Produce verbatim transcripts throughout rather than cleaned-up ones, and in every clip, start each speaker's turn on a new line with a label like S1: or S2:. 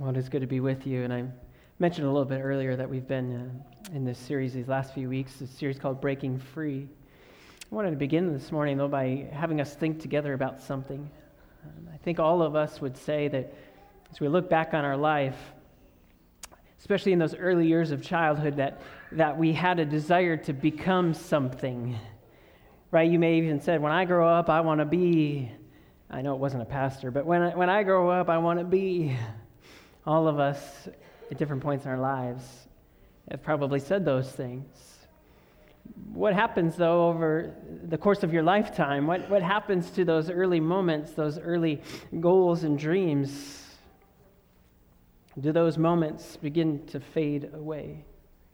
S1: Well, it is good to be with you, and I mentioned a little bit earlier that we've been uh, in this series these last few weeks, a series called Breaking Free. I wanted to begin this morning, though, by having us think together about something. Um, I think all of us would say that as we look back on our life, especially in those early years of childhood, that, that we had a desire to become something, right? You may even said, when I grow up, I want to be, I know it wasn't a pastor, but when I, when I grow up, I want to be. All of us at different points in our lives have probably said those things. What happens, though, over the course of your lifetime? What, what happens to those early moments, those early goals and dreams? Do those moments begin to fade away?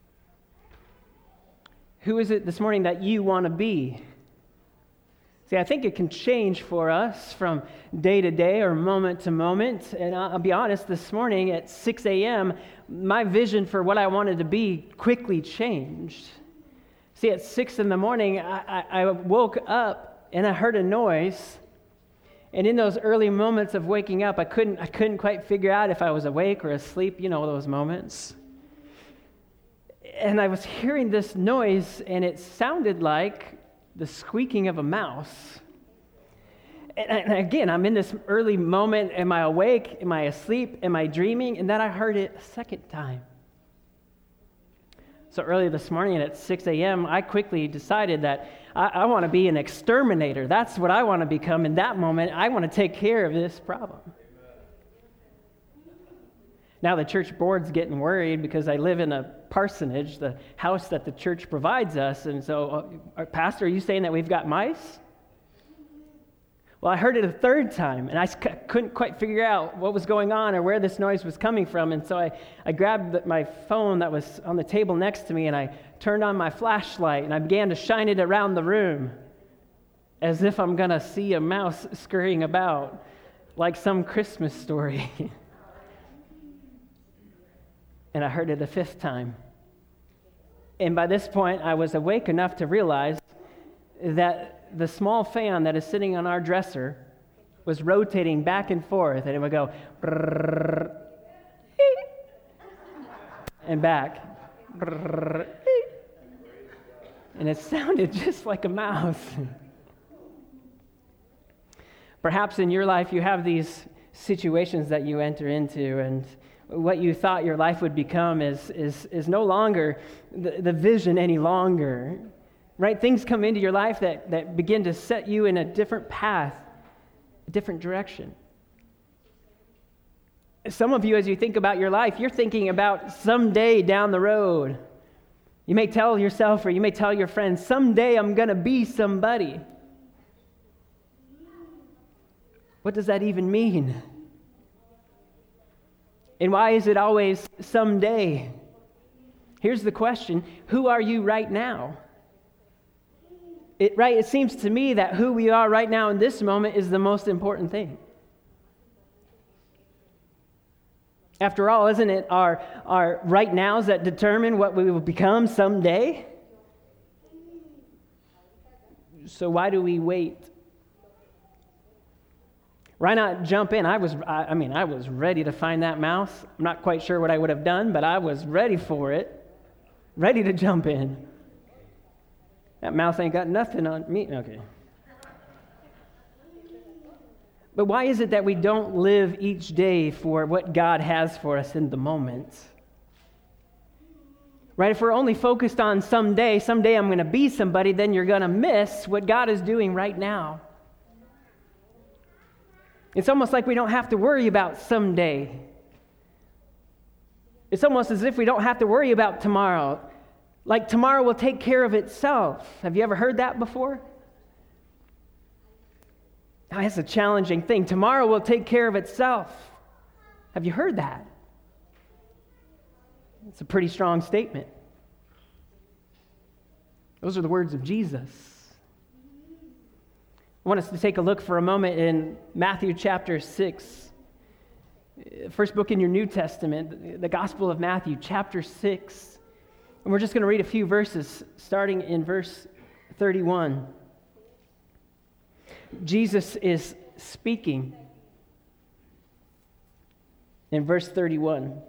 S1: Who is it this morning that you want to be? See, I think it can change for us from day to day or moment to moment. And I'll be honest, this morning at six a.m., my vision for what I wanted to be quickly changed. See, at six in the morning, I, I, I woke up and I heard a noise. And in those early moments of waking up, I couldn't, I couldn't quite figure out if I was awake or asleep, you know, those moments. And I was hearing this noise, and it sounded like the squeaking of a mouse. And again, I'm in this early moment. Am I awake? Am I asleep? Am I dreaming? And then I heard it a second time. So early this morning at six a.m., I quickly decided that I, I want to be an exterminator. That's what I want to become. In that moment, I want to take care of this problem. Now the church board's getting worried because I live in a parsonage, the house that the church provides us. And so, uh, Pastor, are you saying that we've got mice? Well, I heard it a third time, and I c- couldn't quite figure out what was going on or where this noise was coming from. And so I, I grabbed the, my phone that was on the table next to me, and I turned on my flashlight, and I began to shine it around the room as if I'm going to see a mouse scurrying about like some Christmas story. And I heard it a fifth time. And by this point, I was awake enough to realize that the small fan that is sitting on our dresser was rotating back and forth, and it would go brrrr, and back. Brrrr, and it sounded just like a mouse. Perhaps in your life you have these situations that you enter into, and what you thought your life would become is is is no longer the, the vision any longer, right? Things come into your life that, that begin to set you in a different path, a different direction. Some of you, as you think about your life, you're thinking about someday down the road. You may tell yourself, or you may tell your friends, someday I'm going to be somebody. What does that even mean? And why is it always someday? Here's the question: who are you right now? It, right, it seems to me that who we are right now in this moment is the most important thing. After all, isn't it our, our right nows that determine what we will become someday? So why do we wait? Why not jump in? I was, I, I mean, I was ready to find that mouse. I'm not quite sure what I would have done, but I was ready for it, ready to jump in. That mouse ain't got nothing on me. Okay. But why is it that we don't live each day for what God has for us in the moment? Right? If we're only focused on someday, someday I'm going to be somebody, then you're going to miss what God is doing right now. It's almost like we don't have to worry about someday. It's almost as if we don't have to worry about tomorrow. Like tomorrow will take care of itself. Have you ever heard that before? Now, that's a challenging thing. Tomorrow will take care of itself. Have you heard that? It's a pretty strong statement. Those are the words of Jesus. I want us to take a look for a moment in Matthew chapter six, first book in your New Testament, the Gospel of Matthew chapter six. And we're just going to read a few verses, starting in verse thirty-one. Jesus is speaking. In verse thirty-one,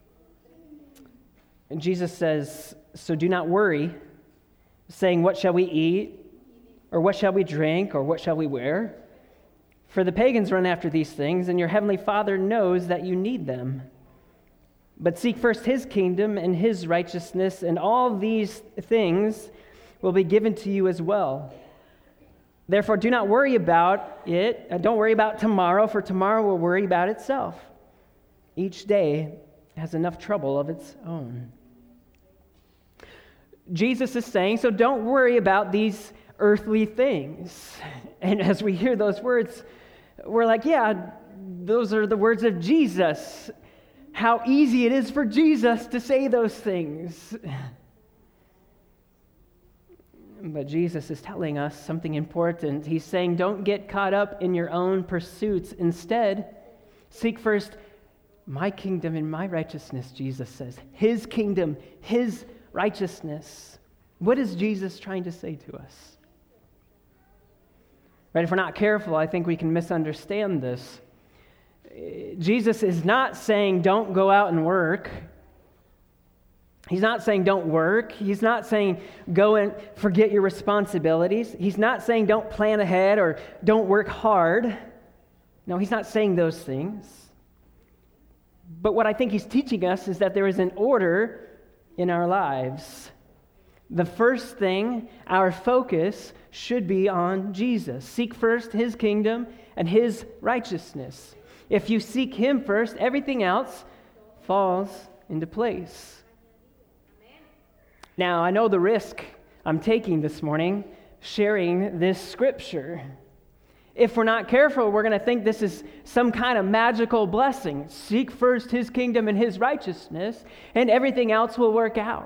S1: and Jesus says, "So do not worry, saying, 'What shall we eat? Or what shall we drink? Or what shall we wear?' For the pagans run after these things, and your heavenly Father knows that you need them. But seek first his kingdom and his righteousness, and all these things will be given to you as well. Therefore, do not worry about it. Uh, Don't worry about tomorrow, for tomorrow will worry about itself. Each day has enough trouble of its own." Jesus is saying, so don't worry about these earthly things. And as we hear those words, we're like, yeah, those are the words of Jesus. How easy it is for Jesus to say those things. But Jesus is telling us something important. He's saying, don't get caught up in your own pursuits. Instead, seek first my kingdom and my righteousness, Jesus says. His kingdom, his righteousness. What is Jesus trying to say to us? Right? If we're not careful, I think we can misunderstand this. Jesus is not saying don't go out and work. He's not saying don't work. He's not saying go and forget your responsibilities. He's not saying don't plan ahead or don't work hard. No, he's not saying those things. But what I think he's teaching us is that there is an order in our lives. The first thing, our focus should be on Jesus. Seek first his kingdom and his righteousness. If you seek him first, everything else falls into place. Now, I know the risk I'm taking this morning sharing this scripture. If we're not careful, we're going to think this is some kind of magical blessing. Seek first his kingdom and his righteousness, and everything else will work out.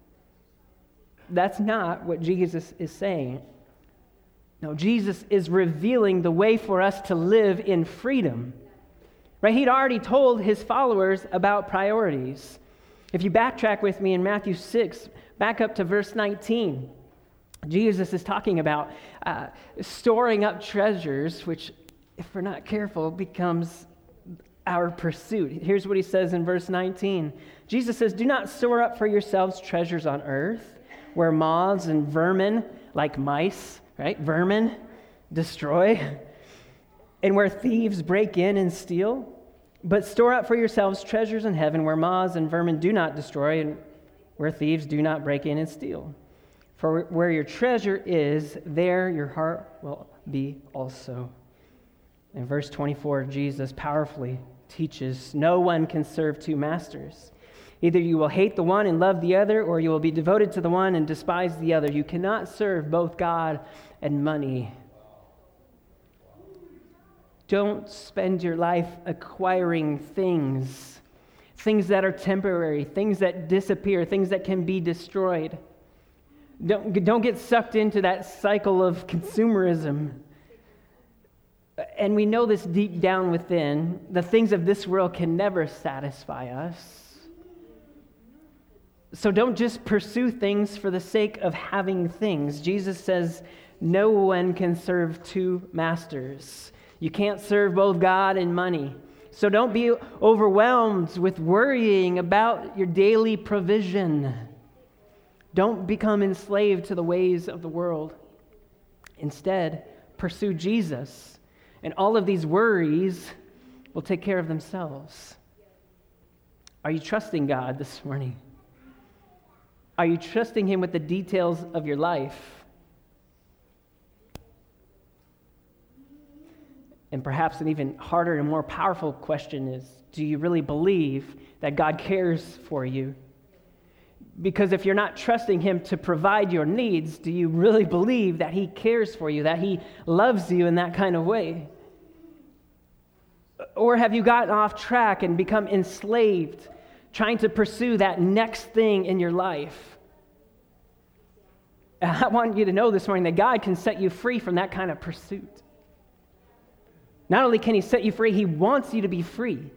S1: That's not what Jesus is saying. No, Jesus is revealing the way for us to live in freedom. Right? He'd already told his followers about priorities. If you backtrack with me in Matthew six, back up to verse nineteen, Jesus is talking about uh, storing up treasures, which, if we're not careful, becomes our pursuit. Here's what he says in verse nineteen. Jesus says, "Do not store up for yourselves treasures on earth, where moths and vermin, like mice, right, vermin, destroy, and where thieves break in and steal. But store up for yourselves treasures in heaven, where moths and vermin do not destroy, and where thieves do not break in and steal. For where your treasure is, there your heart will be also." In verse twenty-four, Jesus powerfully teaches, "No one can serve two masters. Either you will hate the one and love the other, or you will be devoted to the one and despise the other. You cannot serve both God and money." Don't spend your life acquiring things, things that are temporary, things that disappear, things that can be destroyed. Don't, don't get sucked into that cycle of consumerism. And we know this deep down within. The things of this world can never satisfy us. So don't just pursue things for the sake of having things. Jesus says no one can serve two masters. You can't serve both God and money. So don't be overwhelmed with worrying about your daily provision. Don't become enslaved to the ways of the world. Instead, pursue Jesus, and all of these worries will take care of themselves. Are you trusting God this morning? Are you trusting him with the details of your life? And perhaps an even harder and more powerful question is, do you really believe that God cares for you? Because if you're not trusting him to provide your needs, do you really believe that he cares for you, that he loves you in that kind of way? Or have you gotten off track and become enslaved, trying to pursue that next thing in your life? And I want you to know this morning that God can set you free from that kind of pursuit. Not only can he set you free, he wants you to be free.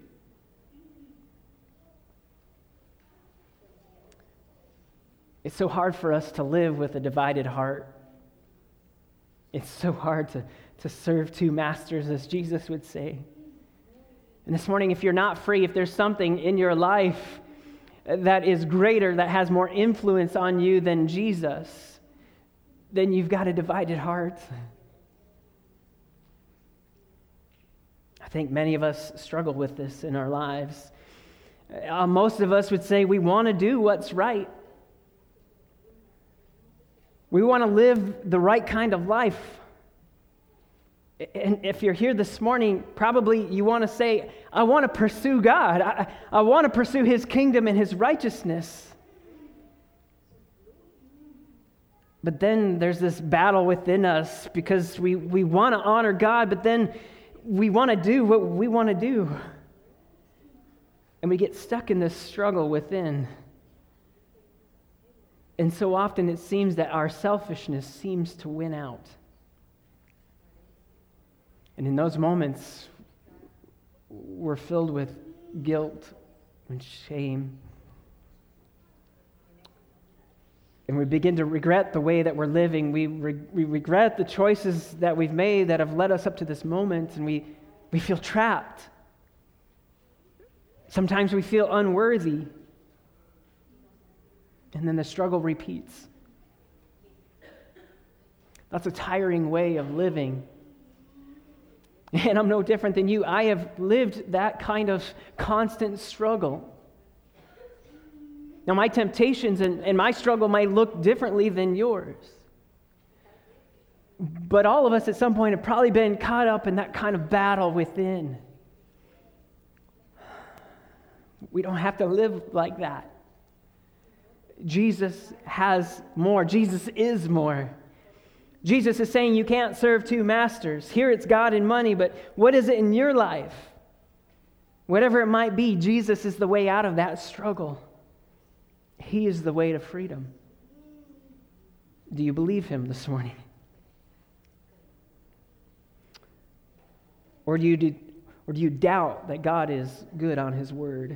S1: It's so hard for us to live with a divided heart. It's so hard to, to serve two masters, as Jesus would say. And this morning, if you're not free, if there's something in your life that is greater, that has more influence on you than Jesus, then you've got a divided heart. I think many of us struggle with this in our lives. Uh, most of us would say we want to do what's right. We want to live the right kind of life. And if you're here this morning, probably you want to say, I want to pursue God. I, I want to pursue His kingdom and His righteousness. But then there's this battle within us because we, we want to honor God, but then we want to do what we want to do. And we get stuck in this struggle within. And so often it seems that our selfishness seems to win out. And in those moments, we're filled with guilt and shame. And we begin to regret the way that we're living. We, re- we regret the choices that we've made that have led us up to this moment, and we, we feel trapped. Sometimes we feel unworthy. And then the struggle repeats. That's a tiring way of living. And I'm no different than you. I have lived that kind of constant struggle. Now, my temptations and, and my struggle might look differently than yours. But all of us at some point have probably been caught up in that kind of battle within. We don't have to live like that. Jesus has more. Jesus is more. Jesus is saying you can't serve two masters. Here it's God and money, but what is it in your life? Whatever it might be, Jesus is the way out of that struggle. He is the way to freedom. Do you believe Him this morning? Or do you, or do you doubt that God is good on His word?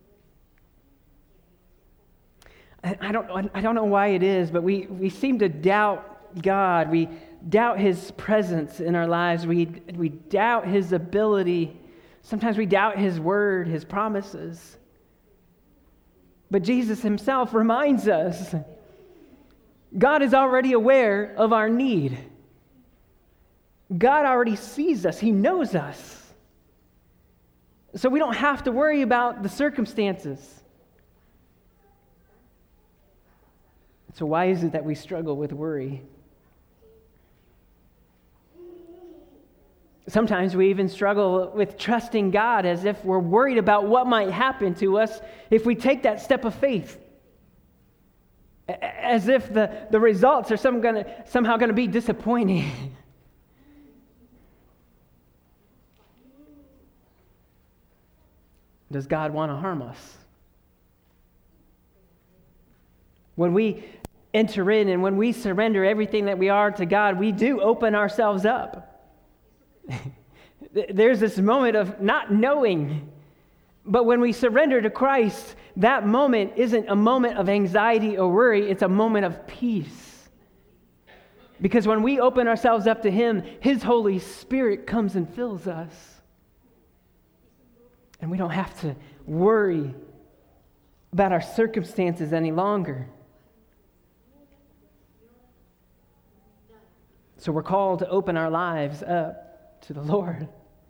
S1: I don't, I don't know why it is, but we, we seem to doubt God. We doubt His presence in our lives. We, we doubt His ability. Sometimes we doubt His word, His promises. But Jesus Himself reminds us, God is already aware of our need. God already sees us. He knows us. So we don't have to worry about the circumstances. So why is it that we struggle with worry? Sometimes we even struggle with trusting God as if we're worried about what might happen to us if we take that step of faith. As if the, the results are some gonna, somehow going to be disappointing. Does God want to harm us? When we enter in and when we surrender everything that we are to God, we do open ourselves up. There's this moment of not knowing. But when we surrender to Christ, that moment isn't a moment of anxiety or worry. It's a moment of peace. Because when we open ourselves up to Him, His Holy Spirit comes and fills us. And we don't have to worry about our circumstances any longer. So we're called to open our lives up to the Lord.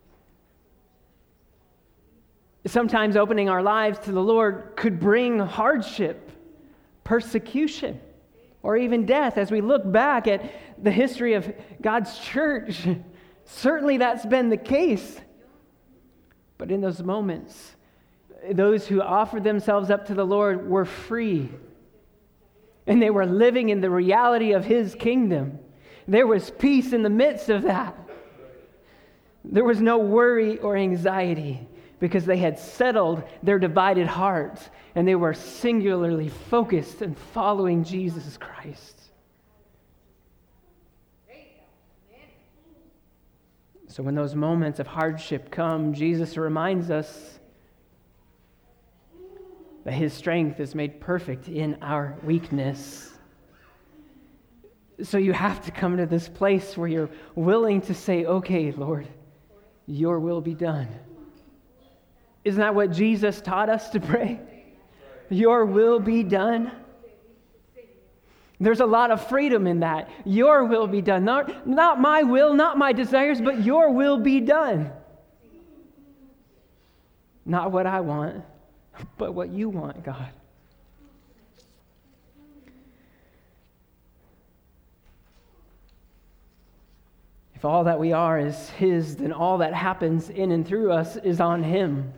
S1: Sometimes opening our lives to the Lord could bring hardship, persecution, or even death. As we look back at the history of God's church, certainly that's been the case. But in those moments, those who offered themselves up to the Lord were free. And they were living in the reality of His kingdom. There was peace in the midst of that. There was no worry or anxiety because they had settled their divided hearts and they were singularly focused in following Jesus Christ. So when those moments of hardship come, Jesus reminds us that His strength is made perfect in our weakness. So you have to come to this place where you're willing to say, okay, Lord, your will be done. Isn't that what Jesus taught us to pray? Your will be done. There's a lot of freedom in that. Your will be done. Not, not my will, not my desires, but your will be done. Not what I want, but what you want, God. If all that we are is His, then all that happens in and through us is on Him.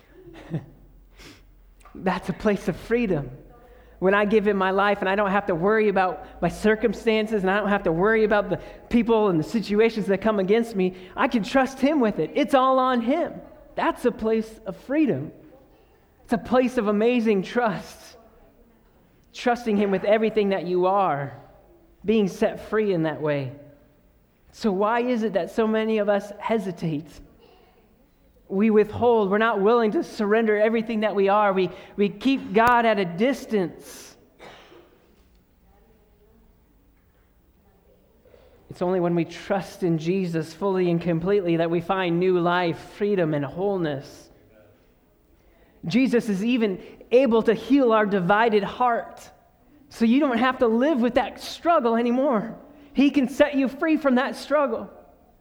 S1: That's a place of freedom. When I give Him my life and I don't have to worry about my circumstances and I don't have to worry about the people and the situations that come against me, I can trust Him with it. It's all on Him. That's a place of freedom. It's a place of amazing trust. Trusting Him with everything that you are. Being set free in that way. So why is it that so many of us hesitate? We withhold. We're not willing to surrender everything that we are. We, we keep God at a distance. It's only when we trust in Jesus fully and completely that we find new life, freedom, and wholeness. Jesus is even able to heal our divided heart. So you don't have to live with that struggle anymore. He can set you free from that struggle.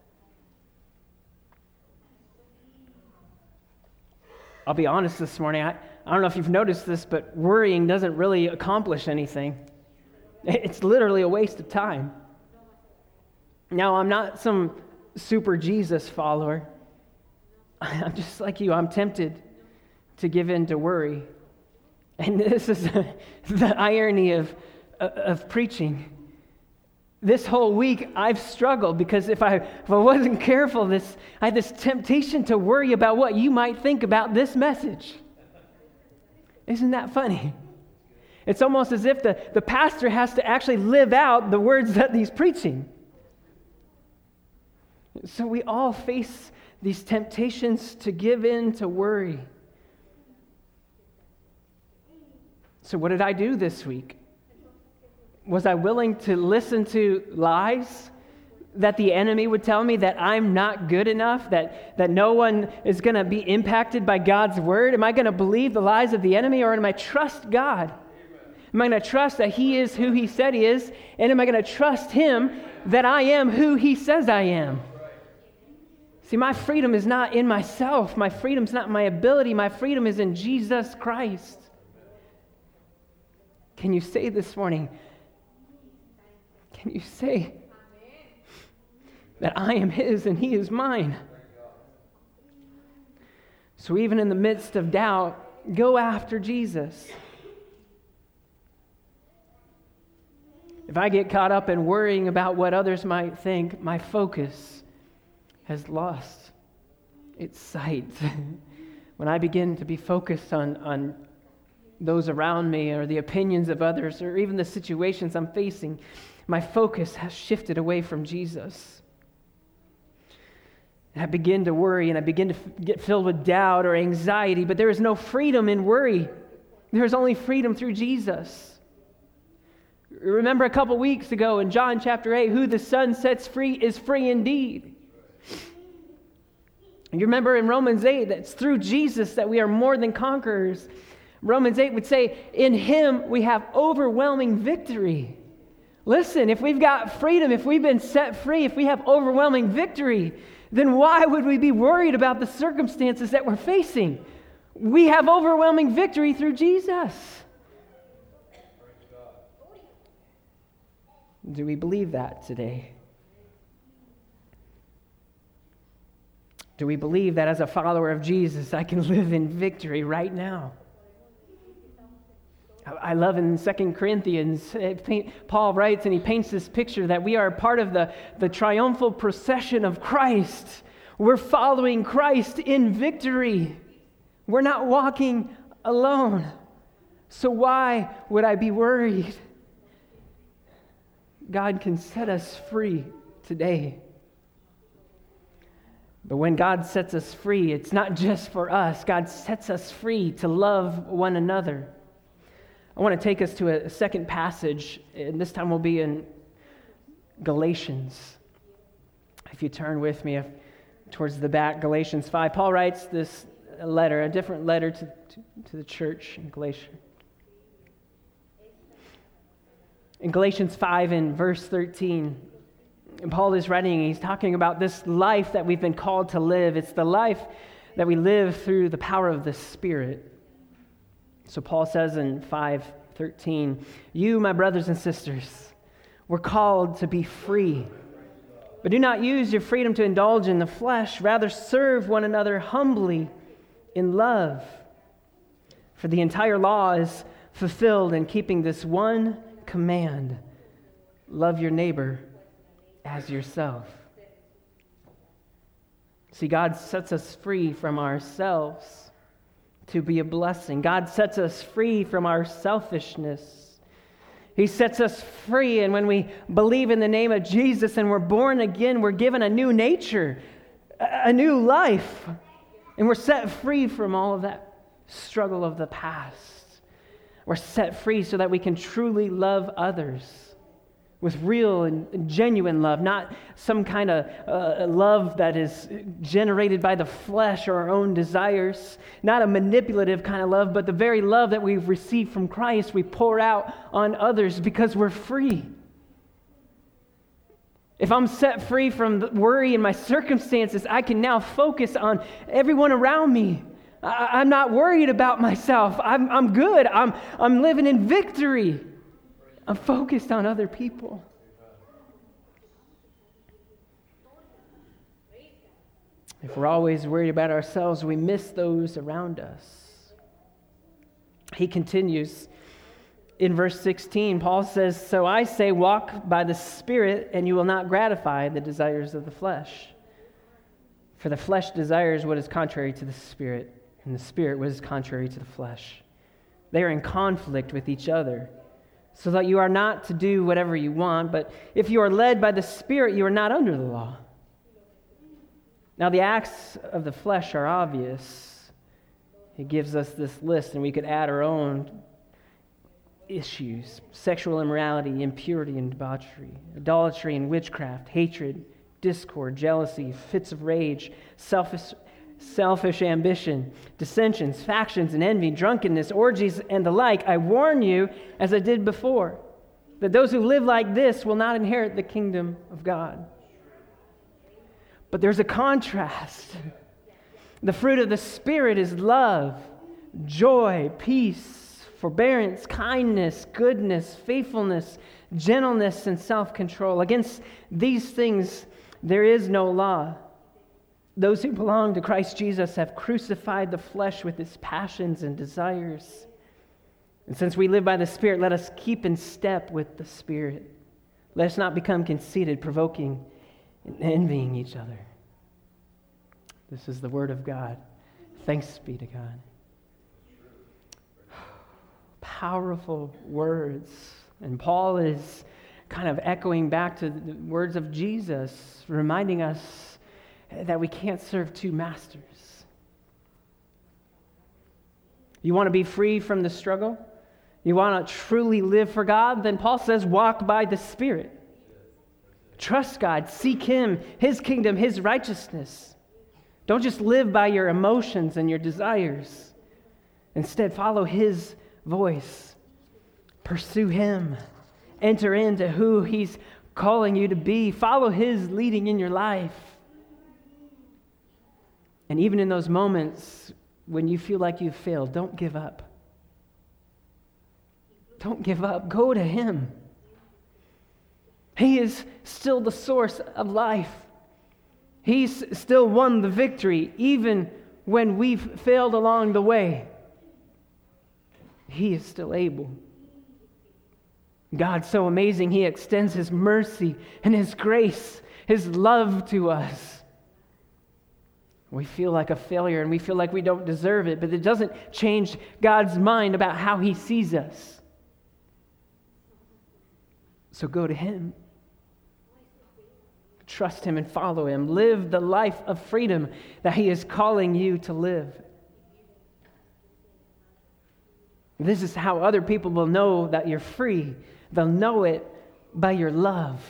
S1: I'll be honest this morning, I, I don't know if you've noticed this, but worrying doesn't really accomplish anything. It's literally a waste of time. Now, I'm not some super Jesus follower. I'm just like you. I'm tempted to give in to worry. And this is the irony of, of preaching. This whole week, I've struggled because if I, if I wasn't careful, this I had this temptation to worry about what you might think about this message. Isn't that funny? It's almost as if the, the pastor has to actually live out the words that he's preaching. So we all face these temptations to give in to worry. So what did I do this week? Was I willing to listen to lies that the enemy would tell me that I'm not good enough, that, that no one is going to be impacted by God's word? Am I going to believe the lies of the enemy, or am I trust God? Am I going to trust that He is who He said He is? And am I going to trust Him that I am who He says I am? See, my freedom is not in myself. My freedom is not in my ability. My freedom is in Jesus Christ. Can you say this morning, can you say that I am His and He is mine? So even in the midst of doubt, go after Jesus. If I get caught up in worrying about what others might think, my focus has lost its sight. When I begin to be focused on, on those around me or the opinions of others or even the situations I'm facing, my focus has shifted away from Jesus. And I begin to worry and I begin to f- get filled with doubt or anxiety, but there is no freedom in worry. There is only freedom through Jesus. Remember a couple weeks ago in John chapter eight, who the Son sets free is free indeed. You remember in Romans eight, that it's through Jesus that we are more than conquerors. Romans eight would say, in Him we have overwhelming victory. Listen, if we've got freedom, if we've been set free, if we have overwhelming victory, then why would we be worried about the circumstances that we're facing? We have overwhelming victory through Jesus. Do we believe that today? Do we believe that as a follower of Jesus, I can live in victory right now? I love in Second Corinthians, Paul writes and he paints this picture that we are part of the, the triumphal procession of Christ. We're following Christ in victory. We're not walking alone. So why would I be worried? God can set us free today. But when God sets us free, it's not just for us. God sets us free to love one another. I want to take us to a second passage, and this time we'll be in Galatians. If you turn with me towards the back, Galatians five, Paul writes this a letter, a different letter to, to, to the church in Galatia. In Galatians five and verse thirteen, and Paul is writing, he's talking about this life that we've been called to live. It's the life that we live through the power of the Spirit. So Paul says in five thirteen, you, my brothers and sisters, were called to be free. But do not use your freedom to indulge in the flesh. Rather, serve one another humbly in love. For the entire law is fulfilled in keeping this one command: love your neighbor as yourself. See, God sets us free from ourselves to be a blessing. God sets us free from our selfishness. He sets us free, and when we believe in the name of Jesus and we're born again, we're given a new nature, a new life, and we're set free from all of that struggle of the past. We're set free so that we can truly love others with real and genuine love, not some kind of uh, love that is generated by the flesh or our own desires, not a manipulative kind of love, but the very love that we've received from Christ we pour out on others because we're free. If I'm set free from the worry and my circumstances, I can now focus on everyone around me. I, I'm not worried about myself. I'm, I'm good. I'm, I'm living in victory. I'm focused on other people. If we're always worried about ourselves, we miss those around us. He continues in verse sixteen. Paul says, so I say, walk by the Spirit, and you will not gratify the desires of the flesh. For the flesh desires what is contrary to the Spirit, and the Spirit what is contrary to the flesh. They are in conflict with each other, so that you are not to do whatever you want, but if you are led by the Spirit, you are not under the law. Now, the acts of the flesh are obvious. He gives us this list, and we could add our own issues: sexual immorality, impurity and debauchery, idolatry and witchcraft, hatred, discord, jealousy, fits of rage, selfish selfish ambition, dissensions, factions, and envy, drunkenness, orgies, and the like. I warn you, as I did before, that those who live like this will not inherit the kingdom of God. But there's a contrast. The fruit of the Spirit is love, joy, peace, forbearance, kindness, goodness, faithfulness, gentleness, and self-control. Against these things there is no law. Those who belong to Christ Jesus have crucified the flesh with its passions and desires. And since we live by the Spirit, let us keep in step with the Spirit. Let us not become conceited, provoking, and envying each other. This is the word of God. Thanks be to God. Powerful words. And Paul is kind of echoing back to the words of Jesus, reminding us that we can't serve two masters. You want to be free from the struggle? You want to truly live for God? Then Paul says, walk by the Spirit. Trust God. Seek Him, His kingdom, His righteousness. Don't just live by your emotions and your desires. Instead, follow His voice. Pursue Him. Enter into who He's calling you to be. Follow His leading in your life. And even in those moments when you feel like you've failed, don't give up. Don't give up. Go to Him. He is still the source of life. He's still won the victory, even when we've failed along the way. He is still able. God's so amazing, He extends His mercy and His grace, His love to us. We feel like a failure and we feel like we don't deserve it, but it doesn't change God's mind about how He sees us. So go to Him. Trust Him and follow Him. Live the life of freedom that He is calling you to live. This is how other people will know that you're free. They'll know it by your love.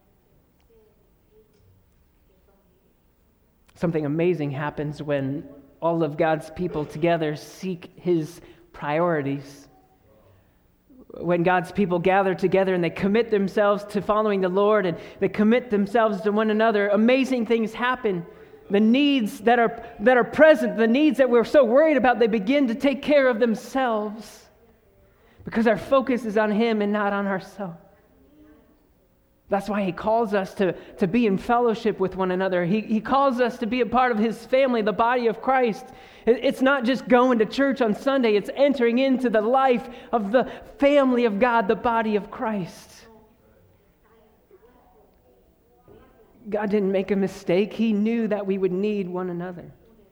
S1: Something amazing happens when all of God's people together seek his priorities. When God's people gather together and they commit themselves to following the Lord and they commit themselves to one another, amazing things happen. The needs that are that are present, the needs that we're so worried about, they begin to take care of themselves because our focus is on him and not on ourselves. That's why he calls us to, to be in fellowship with one another. He, he calls us to be a part of his family, the body of Christ. It, it's not just going to church on Sunday. It's entering into the life of the family of God, the body of Christ. God didn't make a mistake. He knew that we would need one another.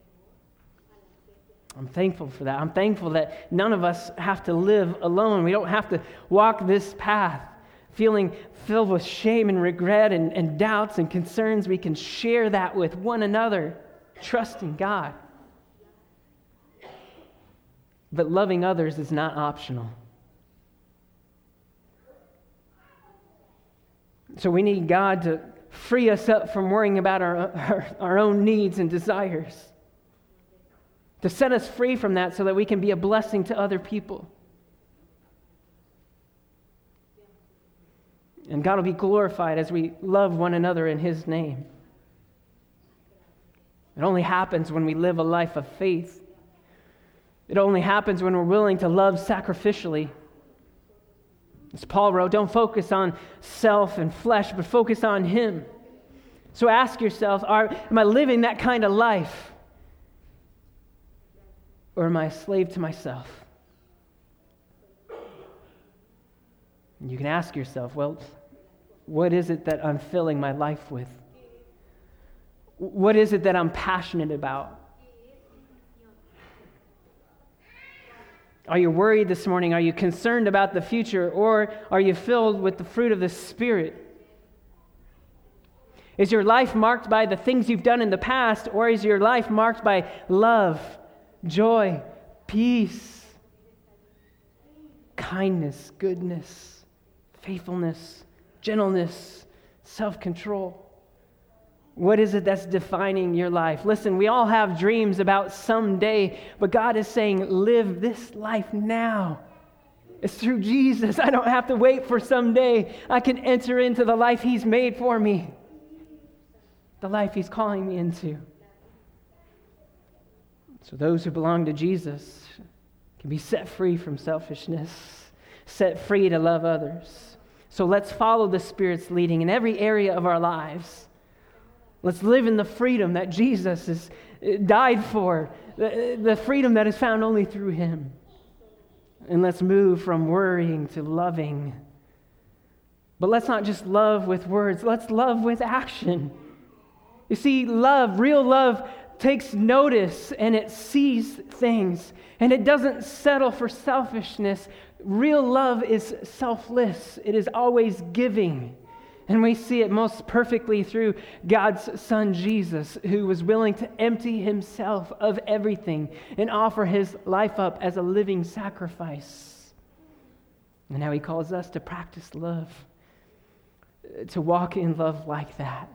S1: I'm thankful for that. I'm thankful that none of us have to live alone. We don't have to walk this path feeling filled with shame and regret and, and doubts and concerns. We can share that with one another, trusting God. But loving others is not optional. So we need God to free us up from worrying about our, our, our own needs and desires, to set us free from that so that we can be a blessing to other people. And God will be glorified as we love one another in his name. It only happens when we live a life of faith. It only happens when we're willing to love sacrificially. As Paul wrote, don't focus on self and flesh, but focus on him. So ask yourself, are, am I living that kind of life? Or am I a slave to myself? And you can ask yourself, well, what is it that I'm filling my life with? What is it that I'm passionate about? Are you worried this morning? Are you concerned about the future? Or are you filled with the fruit of the Spirit? Is your life marked by the things you've done in the past? Or is your life marked by love, joy, peace, kindness, goodness, faithfulness, gentleness, self-control? What is it that's defining your life? Listen, we all have dreams about someday, but God is saying, live this life now. It's through Jesus. I don't have to wait for someday. I can enter into the life he's made for me, the life he's calling me into. So those who belong to Jesus can be set free from selfishness, set free to love others. So let's follow the Spirit's leading in every area of our lives. Let's live in the freedom that Jesus has died for, the, the freedom that is found only through him. And let's move from worrying to loving. But let's not just love with words, let's love with action. You see, love, real love, takes notice and it sees things, and it doesn't settle for selfishness. Real love is selfless. It is always giving. And we see it most perfectly through God's Son, Jesus, who was willing to empty himself of everything and offer his life up as a living sacrifice. And now he calls us to practice love, to walk in love like that.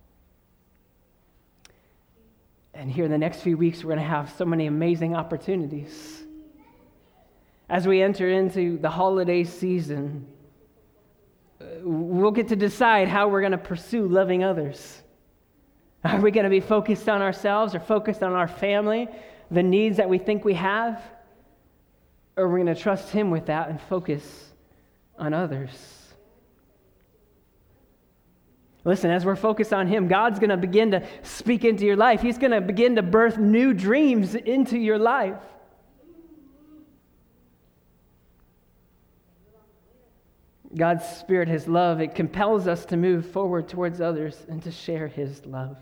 S1: And here in the next few weeks, we're going to have so many amazing opportunities. As we enter into the holiday season, we'll get to decide how we're going to pursue loving others. Are we going to be focused on ourselves or focused on our family, the needs that we think we have? Or are we going to trust him with that and focus on others? Listen, as we're focused on him, God's going to begin to speak into your life. He's going to begin to birth new dreams into your life. God's Spirit, his love, it compels us to move forward towards others and to share his love.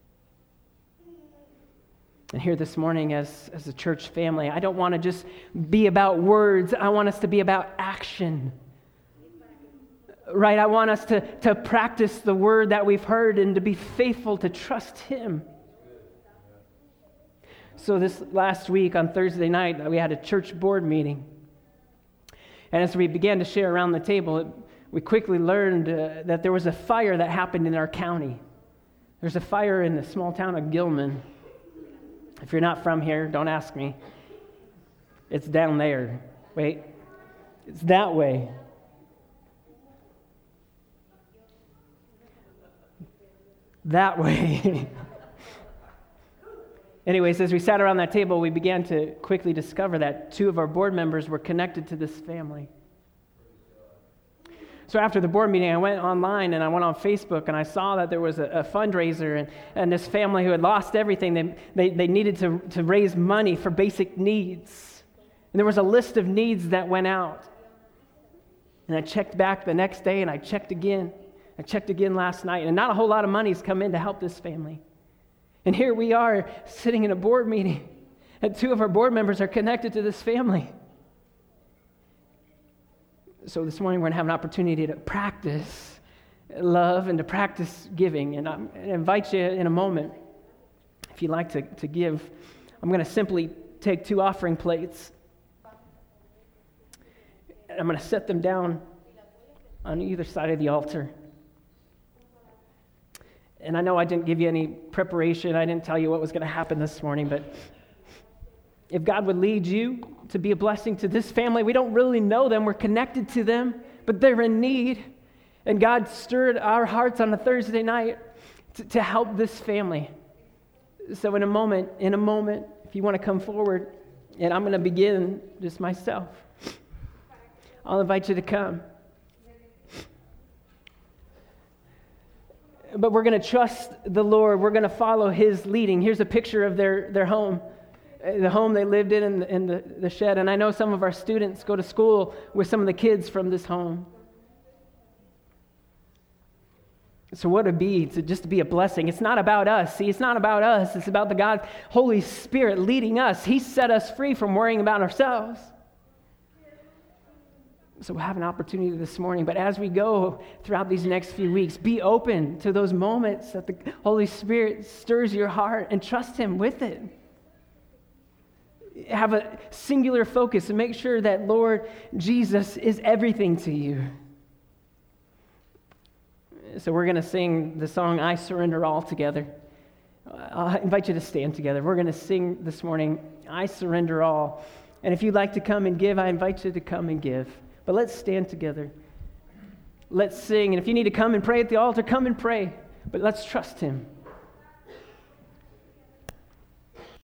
S1: And here this morning as, as a church family, I don't want to just be about words. I want us to be about action. Right? I want us to, to practice the word that we've heard and to be faithful to trust him. So this last week on Thursday night, we had a church board meeting. And as we began to share around the table, it, we quickly learned uh, that there was a fire that happened in our county. There's a fire in the small town of Gilman. If If you're not from here, don't ask me. It's down there. Wait, it's that way. That way. Anyways, as we sat around that table, we began to quickly discover that two of our board members were connected to this family. So after the board meeting, I went online and I went on Facebook and I saw that there was a, a fundraiser and, and this family who had lost everything, they, they, they needed to, to raise money for basic needs. And there was a list of needs that went out. And I checked back the next day and I checked again. I checked again last night, and not a whole lot of money's come in to help this family. And here we are sitting in a board meeting, and two of our board members are connected to this family. So this morning we're going to have an opportunity to practice love and to practice giving. And I'm going to invite you in a moment, if you'd like to, to give. I'm going to simply take two offering plates. And I'm going to set them down on either side of the altar. And I know I didn't give you any preparation. I didn't tell you what was going to happen this morning, but if God would lead you to be a blessing to this family, we don't really know them. We're connected to them, but they're in need. And God stirred our hearts on a Thursday night to, to help this family. So in a moment, in a moment, if you want to come forward, and I'm going to begin just myself, I'll invite you to come. But we're going to trust the Lord. We're going to follow His leading. Here's a picture of their, their home, the home they lived in, in, the, in the, the shed. And I know some of our students go to school with some of the kids from this home. So what would it be to just to be a blessing? It's not about us. See, it's not about us. It's about the God, Holy Spirit leading us. He set us free from worrying about ourselves. So we'll have an opportunity this morning. But as we go throughout these next few weeks, be open to those moments that the Holy Spirit stirs your heart and trust Him with it. Have a singular focus and make sure that Lord Jesus is everything to you. So we're going to sing the song, I Surrender All, together. I'll invite you to stand together. We're going to sing this morning, I Surrender All. And if you'd like to come and give, I invite you to come and give. But let's stand together. Let's sing. And if you need to come and pray at the altar, come and pray. But let's trust Him.